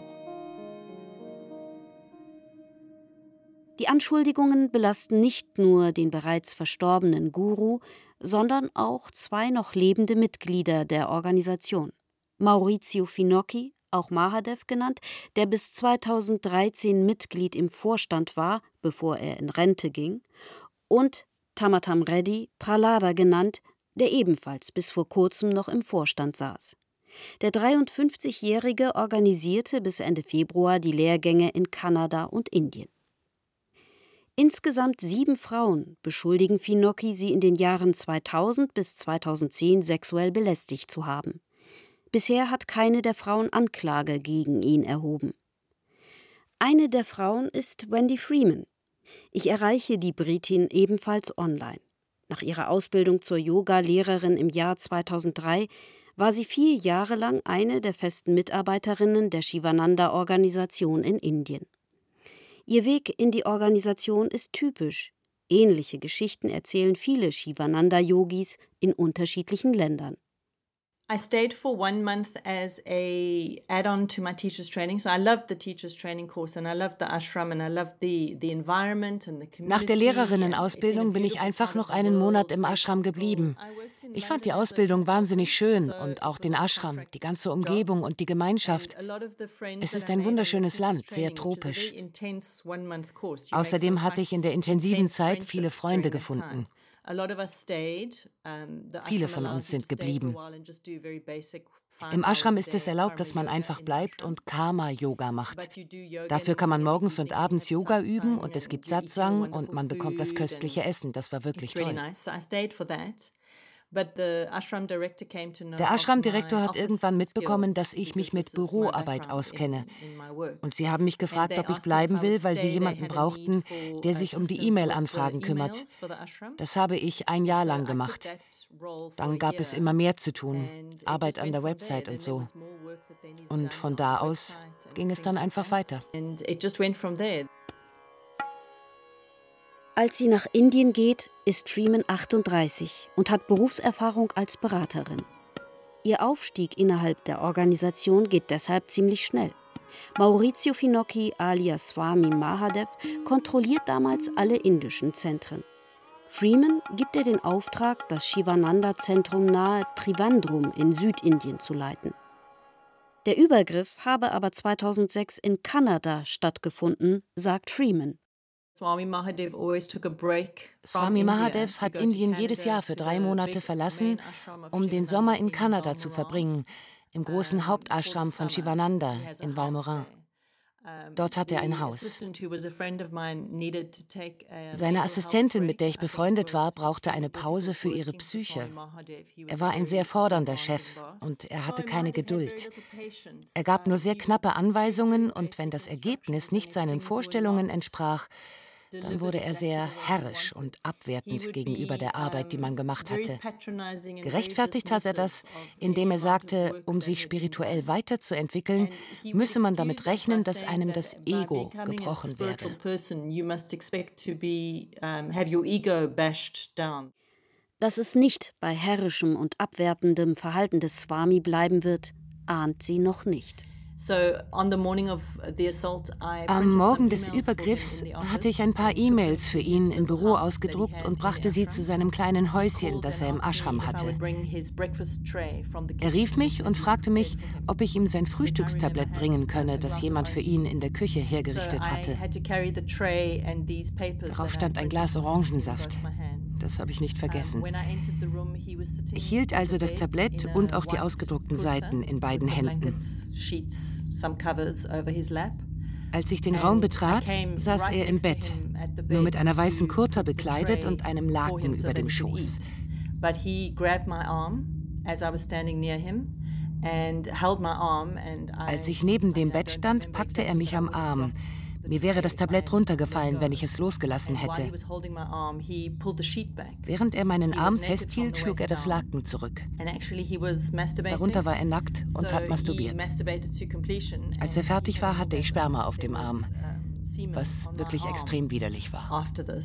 Die Anschuldigungen belasten nicht nur den bereits verstorbenen Guru, sondern auch zwei noch lebende Mitglieder der Organisation. Maurizio Finocchi, auch Mahadev genannt, der bis zweitausenddreizehn Mitglied im Vorstand war, bevor er in Rente ging, und Tamatam Reddy, Prahlada genannt, der ebenfalls bis vor kurzem noch im Vorstand saß. Der dreiundfünfzigjährige organisierte bis Ende Februar die Lehrgänge in Kanada und Indien. Insgesamt sieben Frauen beschuldigen Finocchi, sie in den Jahren zweitausend bis zweitausendzehn sexuell belästigt zu haben. Bisher hat keine der Frauen Anklage gegen ihn erhoben. Eine der Frauen ist Wendy Freeman. Ich erreiche die Britin ebenfalls online. Nach ihrer Ausbildung zur Yoga-Lehrerin im Jahr zweitausenddrei war sie vier Jahre lang eine der festen Mitarbeiterinnen der Shivananda-Organisation in Indien. Ihr Weg in die Organisation ist typisch. Ähnliche Geschichten erzählen viele Shivananda-Yogis in unterschiedlichen Ländern. I stayed for one month as a add-on to my teacher's training. So I loved the teacher's training course and I loved the ashram and I loved the the environment and the community. Nach der Lehrerinnenausbildung bin ich einfach noch einen Monat im Ashram geblieben. Ich fand die Ausbildung wahnsinnig schön und auch den Ashram, die ganze Umgebung und die Gemeinschaft. Es ist ein wunderschönes Land, sehr tropisch. Außerdem hatte ich in der intensiven Zeit viele Freunde gefunden. Viele von uns sind geblieben. Im Ashram ist es erlaubt, dass man einfach bleibt und Karma-Yoga macht. Dafür kann man morgens und abends Yoga üben und es gibt Satsang und man bekommt das köstliche Essen. Das war wirklich toll. Der Ashram-Direktor hat irgendwann mitbekommen, dass ich mich mit Büroarbeit auskenne. Und sie haben mich gefragt, ob ich bleiben will, weil sie jemanden brauchten, der sich um die E-Mail-Anfragen kümmert. Das habe ich ein Jahr lang gemacht. Dann gab es immer mehr zu tun, Arbeit an der Website und so. Und von da aus ging es dann einfach weiter. Als sie nach Indien geht, ist Freeman achtunddreißig und hat Berufserfahrung als Beraterin. Ihr Aufstieg innerhalb der Organisation geht deshalb ziemlich schnell. Maurizio Finocchi alias Swami Mahadev kontrolliert damals alle indischen Zentren. Freeman gibt ihr den Auftrag, das Shivananda-Zentrum nahe Trivandrum in Südindien zu leiten. Der Übergriff habe aber zweitausendsechs in Kanada stattgefunden, sagt Freeman. Swami Mahadev hat Indien jedes Jahr für drei Monate verlassen, um den Sommer in Kanada zu verbringen, im großen Hauptashram von Shivananda in Valmorin. Dort hat er ein Haus. Seine Assistentin, mit der ich befreundet war, brauchte eine Pause für ihre Psyche. Er war ein sehr fordernder Chef und er hatte keine Geduld. Er gab nur sehr knappe Anweisungen und wenn das Ergebnis nicht seinen Vorstellungen entsprach, dann wurde er sehr herrisch und abwertend gegenüber der Arbeit, die man gemacht hatte. Gerechtfertigt hat er das, indem er sagte, um sich spirituell weiterzuentwickeln, müsse man damit rechnen, dass einem das Ego gebrochen werde. Dass es nicht bei herrischem und abwertendem Verhalten des Swami bleiben wird, ahnt sie noch nicht. Am Morgen des Übergriffs hatte ich ein paar E-Mails für ihn im Büro ausgedruckt und brachte sie zu seinem kleinen Häuschen, das er im Ashram hatte. Er rief mich und fragte mich, ob ich ihm sein Frühstückstablett bringen könne, das jemand für ihn in der Küche hergerichtet hatte. Darauf stand ein Glas Orangensaft. das habe ich nicht vergessen. Ich hielt also das Tablett und auch die ausgedruckten Seiten in beiden Händen. Als ich den Raum betrat, saß er im Bett, nur mit einer weißen Kurta bekleidet und einem Laken über dem Schoß. Als ich neben dem Bett stand, packte er mich am Arm. Mir wäre das Tablett runtergefallen, wenn ich es losgelassen hätte. Während er meinen Arm festhielt, schlug er das Laken zurück. Darunter war er nackt und hat masturbiert. Als er fertig war, hatte ich Sperma auf dem Arm, was wirklich extrem widerlich war.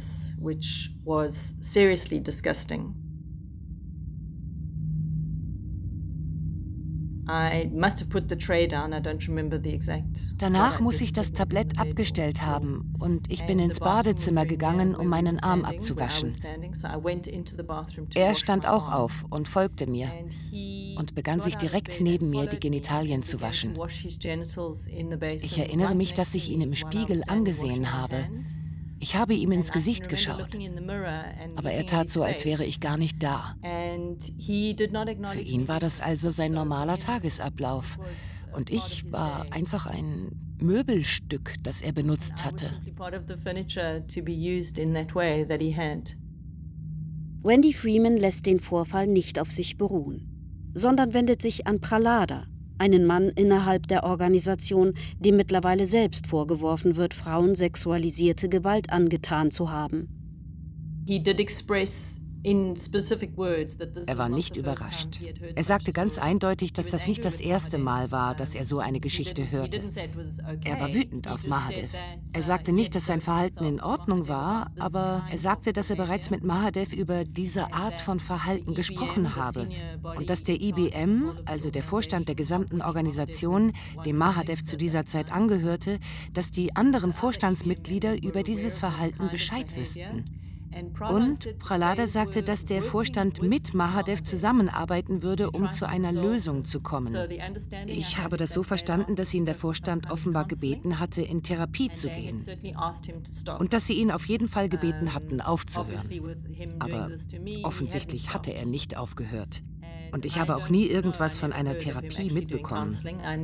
Danach muss ich das Tablett abgestellt haben und ich bin ins Badezimmer gegangen, um meinen Arm abzuwaschen. Er stand auch auf und folgte mir und begann sich direkt neben mir die Genitalien zu waschen. Ich erinnere mich, dass ich ihn im Spiegel angesehen habe. Ich habe ihm ins Gesicht geschaut, aber er tat so, als wäre ich gar nicht da. Für ihn war das also sein normaler Tagesablauf und ich war einfach ein Möbelstück, das er benutzt hatte. Wendy Freeman lässt den Vorfall nicht auf sich beruhen, sondern wendet sich an Prahlada, einen Mann innerhalb der Organisation, dem mittlerweile selbst vorgeworfen wird, Frauen sexualisierte Gewalt angetan zu haben. Er war nicht überrascht. Er sagte ganz eindeutig, dass das nicht das erste Mal war, dass er so eine Geschichte hörte. Er war wütend auf Mahadev. Er sagte nicht, dass sein Verhalten in Ordnung war, aber er sagte, dass er bereits mit Mahadev über diese Art von Verhalten gesprochen habe und dass der I B M, also der Vorstand der gesamten Organisation, dem Mahadev zu dieser Zeit angehörte, dass die anderen Vorstandsmitglieder über dieses Verhalten Bescheid wüssten. Und Prahlada sagte, dass der Vorstand mit Mahadev zusammenarbeiten würde, um zu einer Lösung zu kommen. Ich habe das so verstanden, dass ihn der Vorstand offenbar gebeten hatte, in Therapie zu gehen. Und dass sie ihn auf jeden Fall gebeten hatten, aufzuhören. Aber offensichtlich hatte er nicht aufgehört. Und ich habe auch nie irgendwas von einer Therapie mitbekommen.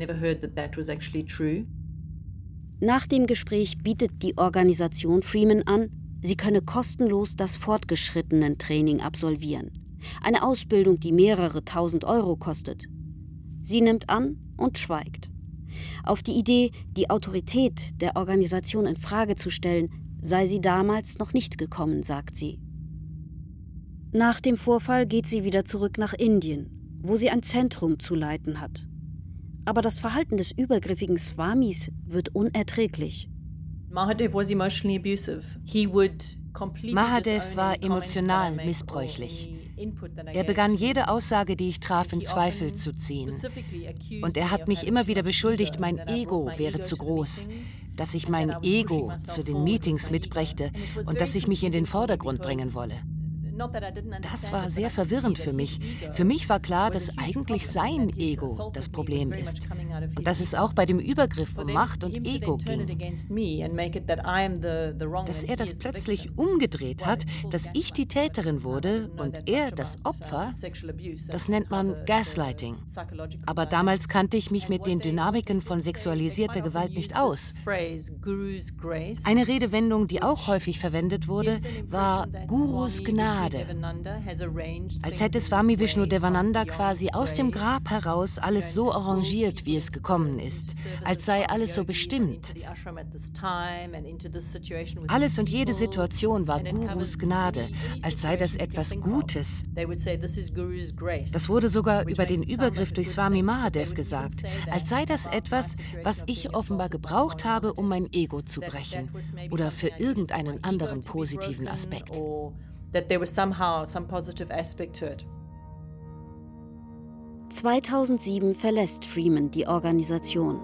Nach dem Gespräch bietet die Organisation Freeman an, sie könne kostenlos das Fortgeschrittenen-Training absolvieren. Eine Ausbildung, die mehrere tausend Euro kostet. Sie nimmt an und schweigt. Auf die Idee, die Autorität der Organisation in Frage zu stellen, sei sie damals noch nicht gekommen, sagt sie. Nach dem Vorfall geht sie wieder zurück nach Indien, wo sie ein Zentrum zu leiten hat. Aber das Verhalten des übergriffigen Swamis wird unerträglich. Mahadev war emotional missbräuchlich. Er begann jede Aussage, die ich traf, in Zweifel zu ziehen. Und er hat mich immer wieder beschuldigt, mein Ego wäre zu groß, dass ich mein Ego zu den Meetings mitbrächte und dass ich mich in den Vordergrund bringen wolle. Das war sehr verwirrend für mich. Für mich war klar, dass eigentlich sein Ego das Problem ist und dass es auch bei dem Übergriff um Macht und Ego ging. Dass er das plötzlich umgedreht hat, dass ich die Täterin wurde und er das Opfer, das nennt man Gaslighting. Aber damals kannte ich mich mit den Dynamiken von sexualisierter Gewalt nicht aus. Eine Redewendung, die auch häufig verwendet wurde, war Gurus Gnade. Als hätte Swami Vishnudevananda quasi aus dem Grab heraus alles so arrangiert, wie es gekommen ist, als sei alles so bestimmt. Alles und jede Situation war Gurus Gnade, als sei das etwas Gutes. Das wurde sogar über den Übergriff durch Swami Mahadev gesagt, als sei das etwas, was ich offenbar gebraucht habe, um mein Ego zu brechen oder für irgendeinen anderen positiven Aspekt. That there was somehow some positive aspect to it. zweitausendsieben verlässt Freeman die Organisation.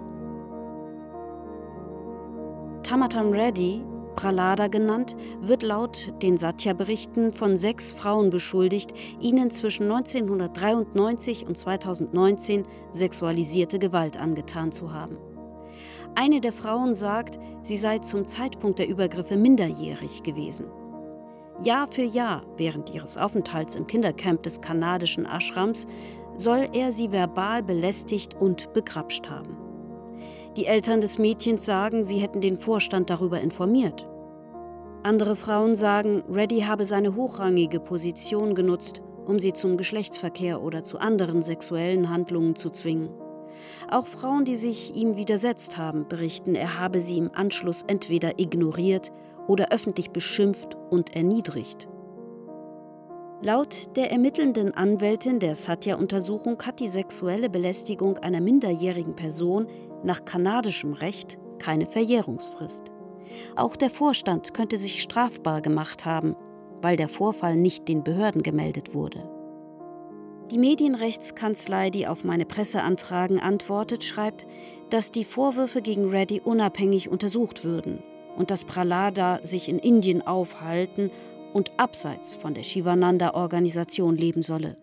Tamatam Reddy, Prahlada genannt, wird laut den Satya-Berichten von sechs Frauen beschuldigt, ihnen zwischen neunzehnhundertdreiundneunzig und zweitausendneunzehn sexualisierte Gewalt angetan zu haben. Eine der Frauen sagt, sie sei zum Zeitpunkt der Übergriffe minderjährig gewesen. Jahr für Jahr während ihres Aufenthalts im Kindercamp des kanadischen Ashrams soll er sie verbal belästigt und begrapscht haben. Die Eltern des Mädchens sagen, sie hätten den Vorstand darüber informiert. Andere Frauen sagen, Reddy habe seine hochrangige Position genutzt, um sie zum Geschlechtsverkehr oder zu anderen sexuellen Handlungen zu zwingen. Auch Frauen, die sich ihm widersetzt haben, berichten, er habe sie im Anschluss entweder ignoriert oder öffentlich beschimpft und erniedrigt. Laut der ermittelnden Anwältin der Satya-Untersuchung hat die sexuelle Belästigung einer minderjährigen Person nach kanadischem Recht keine Verjährungsfrist. Auch der Vorstand könnte sich strafbar gemacht haben, weil der Vorfall nicht den Behörden gemeldet wurde. Die Medienrechtskanzlei, die auf meine Presseanfragen antwortet, schreibt, dass die Vorwürfe gegen Reddy unabhängig untersucht würden und dass Prahlada sich in Indien aufhalten und abseits von der Shivananda-Organisation leben solle.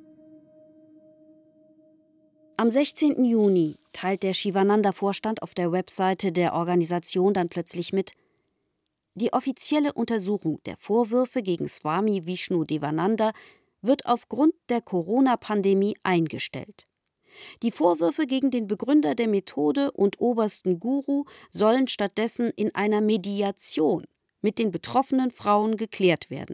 Am sechzehnten Juni teilt der Shivananda-Vorstand auf der Webseite der Organisation dann plötzlich mit: Die offizielle Untersuchung der Vorwürfe gegen Swami Vishnu Devananda wird aufgrund der Corona-Pandemie eingestellt. Die Vorwürfe gegen den Begründer der Methode und obersten Guru sollen stattdessen in einer Mediation mit den betroffenen Frauen geklärt werden.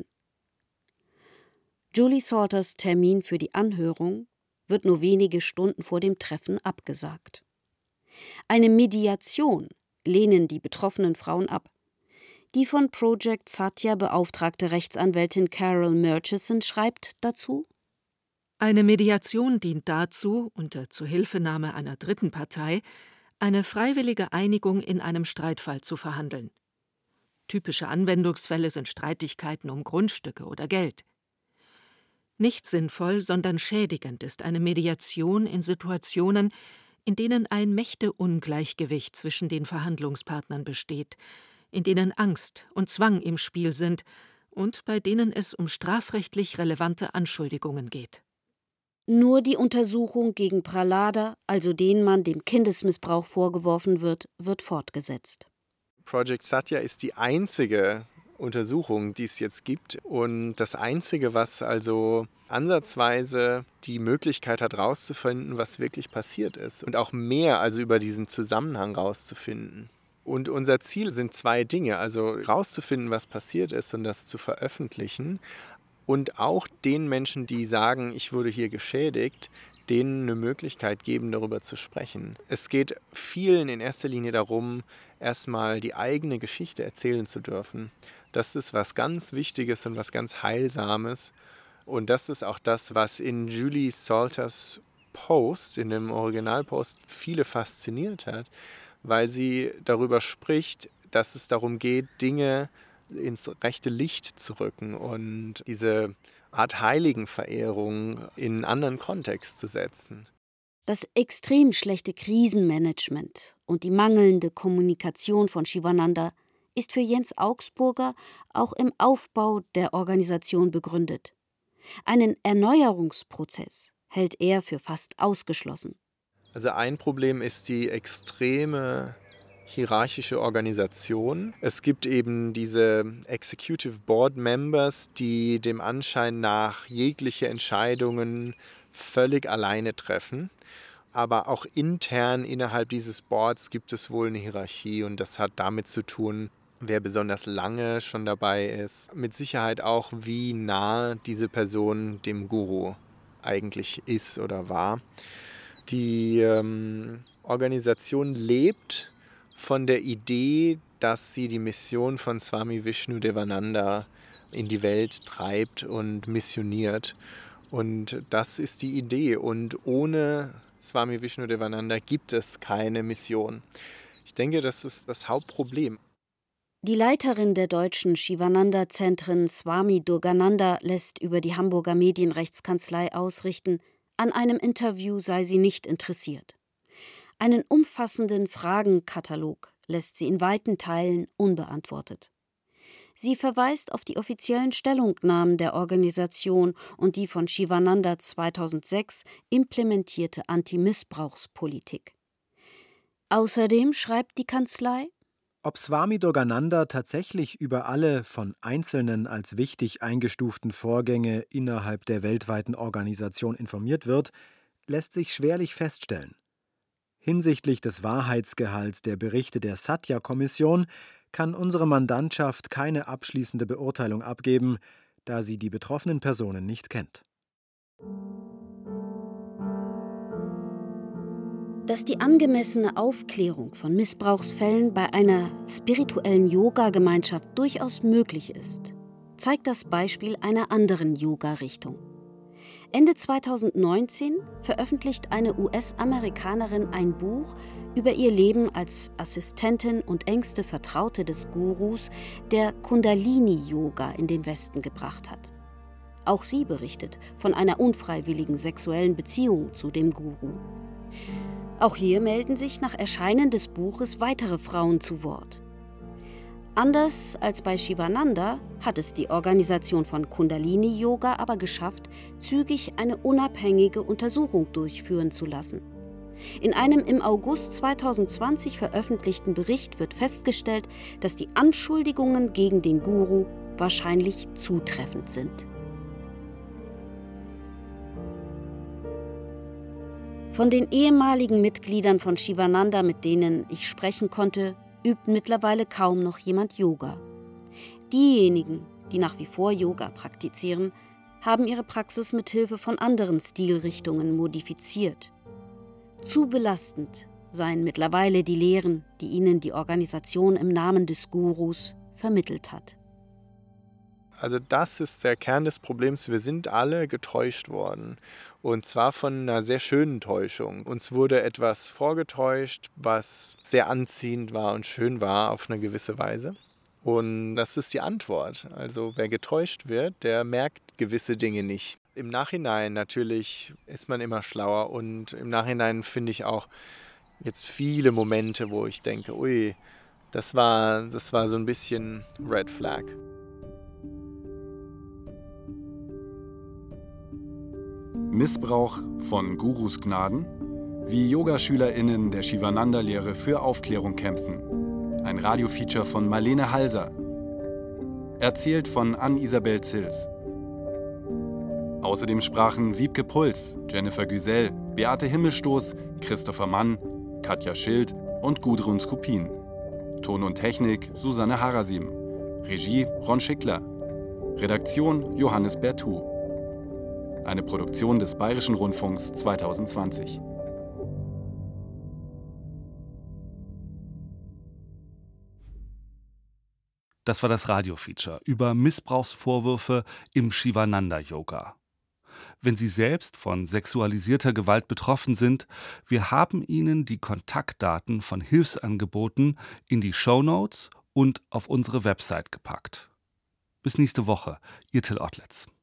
Julie Salters Termin für die Anhörung wird nur wenige Stunden vor dem Treffen abgesagt. Eine Mediation lehnen die betroffenen Frauen ab. Die von Project Satya beauftragte Rechtsanwältin Carol Murchison schreibt dazu: Eine Mediation dient dazu, unter Zuhilfenahme einer dritten Partei, eine freiwillige Einigung in einem Streitfall zu verhandeln. Typische Anwendungsfälle sind Streitigkeiten um Grundstücke oder Geld. Nicht sinnvoll, sondern schädigend ist eine Mediation in Situationen, in denen ein Mächteungleichgewicht zwischen den Verhandlungspartnern besteht, in denen Angst und Zwang im Spiel sind und bei denen es um strafrechtlich relevante Anschuldigungen geht. Nur die Untersuchung gegen Prahlada, also den Mann, dem Kindesmissbrauch vorgeworfen wird, wird fortgesetzt. Project Satya ist die einzige Untersuchung, die es jetzt gibt und das Einzige, was also ansatzweise die Möglichkeit hat, herauszufinden, was wirklich passiert ist und auch mehr also über diesen Zusammenhang herauszufinden. Und unser Ziel sind zwei Dinge, also herauszufinden, was passiert ist und das zu veröffentlichen und auch den Menschen, die sagen, ich wurde hier geschädigt, denen eine Möglichkeit geben, darüber zu sprechen. Es geht vielen in erster Linie darum, erstmal die eigene Geschichte erzählen zu dürfen. Das ist was ganz Wichtiges und was ganz Heilsames. Und das ist auch das, was in Julie Salters Post, in dem Originalpost, viele fasziniert hat, weil sie darüber spricht, dass es darum geht, Dinge ins rechte Licht zu rücken und diese Art Heiligenverehrung in einen anderen Kontext zu setzen. Das extrem schlechte Krisenmanagement und die mangelnde Kommunikation von Shivananda ist für Jens Augsburger auch im Aufbau der Organisation begründet. Einen Erneuerungsprozess hält er für fast ausgeschlossen. Also ein Problem ist die extreme hierarchische Organisation. Es gibt eben diese Executive Board Members, die dem Anschein nach jegliche Entscheidungen völlig alleine treffen. Aber auch intern innerhalb dieses Boards gibt es wohl eine Hierarchie und das hat damit zu tun, wer besonders lange schon dabei ist. Mit Sicherheit auch, wie nah diese Person dem Guru eigentlich ist oder war. Die ähm, Organisation lebt von der Idee, dass sie die Mission von Swami Vishnu Devananda in die Welt treibt und missioniert. Und das ist die Idee. Und ohne Swami Vishnu Devananda gibt es keine Mission. Ich denke, das ist das Hauptproblem. Die Leiterin der deutschen Shivananda-Zentren, Swami Durgananda, lässt über die Hamburger Medienrechtskanzlei ausrichten, an einem Interview sei sie nicht interessiert. Einen umfassenden Fragenkatalog lässt sie in weiten Teilen unbeantwortet. Sie verweist auf die offiziellen Stellungnahmen der Organisation und die von Shivananda zweitausendsechs implementierte Anti-Missbrauchspolitik. Außerdem schreibt die Kanzlei: Ob Swami Durgananda tatsächlich über alle von Einzelnen als wichtig eingestuften Vorgänge innerhalb der weltweiten Organisation informiert wird, lässt sich schwerlich feststellen. Hinsichtlich des Wahrheitsgehalts der Berichte der Satya-Kommission kann unsere Mandantschaft keine abschließende Beurteilung abgeben, da sie die betroffenen Personen nicht kennt. Dass die angemessene Aufklärung von Missbrauchsfällen bei einer spirituellen Yoga-Gemeinschaft durchaus möglich ist, zeigt das Beispiel einer anderen Yoga-Richtung. Ende zweitausendneunzehn veröffentlicht eine U S-Amerikanerin ein Buch über ihr Leben als Assistentin und engste Vertraute des Gurus, der Kundalini-Yoga in den Westen gebracht hat. Auch sie berichtet von einer unfreiwilligen sexuellen Beziehung zu dem Guru. Auch hier melden sich nach Erscheinen des Buches weitere Frauen zu Wort. Anders als bei Shivananda hat es die Organisation von Kundalini-Yoga aber geschafft, zügig eine unabhängige Untersuchung durchführen zu lassen. In einem im August zweitausendzwanzig veröffentlichten Bericht wird festgestellt, dass die Anschuldigungen gegen den Guru wahrscheinlich zutreffend sind. Von den ehemaligen Mitgliedern von Shivananda, mit denen ich sprechen konnte, übt mittlerweile kaum noch jemand Yoga. Diejenigen, die nach wie vor Yoga praktizieren, haben ihre Praxis mit Hilfe von anderen Stilrichtungen modifiziert. Zu belastend seien mittlerweile die Lehren, die ihnen die Organisation im Namen des Gurus vermittelt hat. Also das ist der Kern des Problems. Wir sind alle getäuscht worden. Und zwar von einer sehr schönen Täuschung. Uns wurde etwas vorgetäuscht, was sehr anziehend war und schön war auf eine gewisse Weise. Und das ist die Antwort. Also wer getäuscht wird, der merkt gewisse Dinge nicht. Im Nachhinein natürlich ist man immer schlauer. Und im Nachhinein finde ich auch jetzt viele Momente, wo ich denke, ui, das war, das war so ein bisschen Red Flag. Missbrauch von Gurus Gnaden, wie YogaschülerInnen der Shivananda-Lehre für Aufklärung kämpfen. Ein Radiofeature von Marlene Halser. Erzählt von Ann-Isabel Zils. Außerdem sprachen Wiebke Puls, Jennifer Güsell, Beate Himmelstoß, Christopher Mann, Katja Schild und Gudrun Skupin. Ton und Technik Susanne Harasim. Regie Ron Schickler. Redaktion Johannes Bertou. Eine Produktion des Bayerischen Rundfunks zweitausendzwanzig. Das war das Radiofeature über Missbrauchsvorwürfe im Shivananda-Yoga. Wenn Sie selbst von sexualisierter Gewalt betroffen sind, wir haben Ihnen die Kontaktdaten von Hilfsangeboten in die Shownotes und auf unsere Website gepackt. Bis nächste Woche, Ihr Till Ottlitz.